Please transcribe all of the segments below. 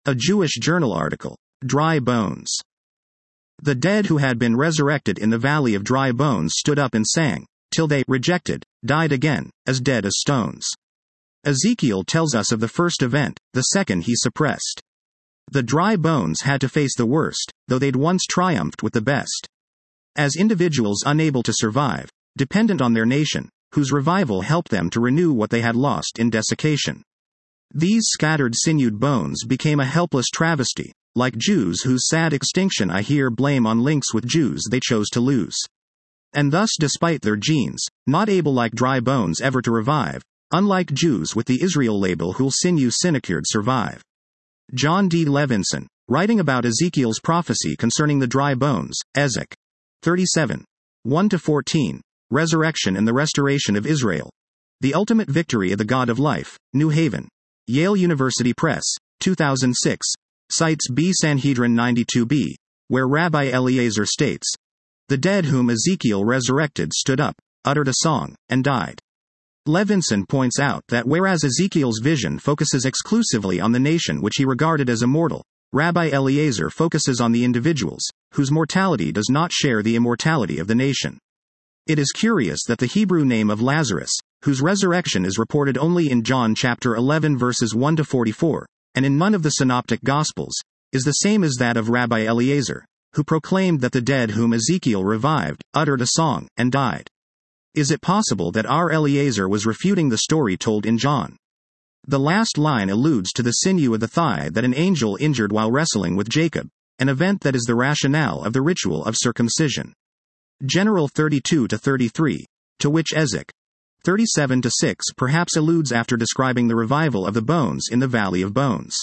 A Jewish journal article. Dry bones. The dead who had been resurrected in the valley of dry bones stood up and sang, till they, rejected, died again, as dead as stones. Ezekiel tells us of the first event, the second he suppressed. The dry bones had to face the worst, though they'd once triumphed with the best. As individuals unable to survive, dependent on their nation, whose revival helped them to renew what they had lost in desiccation. These scattered sinewed bones became a helpless travesty, like Jews whose sad extinction I hear blame on links with Jews they chose to lose. And thus despite their genes, not able like dry bones ever to revive, unlike Jews with the Israel label who'll sinew sinicured survive. John D. Levinson, writing about Ezekiel's prophecy concerning the dry bones, Ezek. 37. 1-14, Resurrection and the Restoration of Israel. The Ultimate Victory of the God of Life, New Haven. Yale University Press, 2006, cites B. Sanhedrin 92b, where Rabbi Eliezer states, "The dead whom Ezekiel resurrected stood up, uttered a song, and died." Levinson points out that whereas Ezekiel's vision focuses exclusively on the nation which he regarded as immortal, Rabbi Eliezer focuses on the individuals, whose mortality does not share the immortality of the nation. It is curious that the Hebrew name of Lazarus, whose resurrection is reported only in John chapter 11 verses 1-44, and in none of the synoptic gospels, is the same as that of Rabbi Eliezer, who proclaimed that the dead whom Ezekiel revived, uttered a song, and died. Is it possible that our Eliezer was refuting the story told in John? The last line alludes to the sinew of the thigh that an angel injured while wrestling with Jacob, an event that is the rationale of the ritual of circumcision. General 32-33, to which Ezek. 37-6 perhaps alludes after describing the revival of the bones in the Valley of Bones.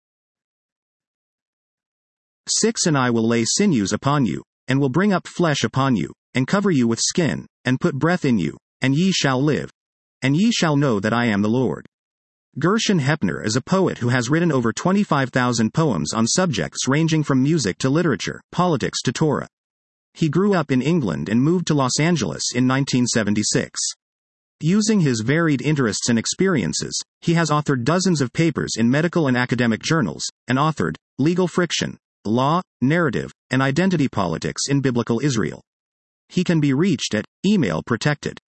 6 And I will lay sinews upon you, and will bring up flesh upon you, and cover you with skin, and put breath in you, and ye shall live. And ye shall know that I am the Lord. Gershon Hepner is a poet who has written over 25,000 poems on subjects ranging from music to literature, politics to Torah. He grew up in England and moved to Los Angeles in 1976. Using his varied interests and experiences, he has authored dozens of papers in medical and academic journals, and authored Legal Friction, Law, Narrative, and Identity Politics in Biblical Israel. He can be reached at email protected.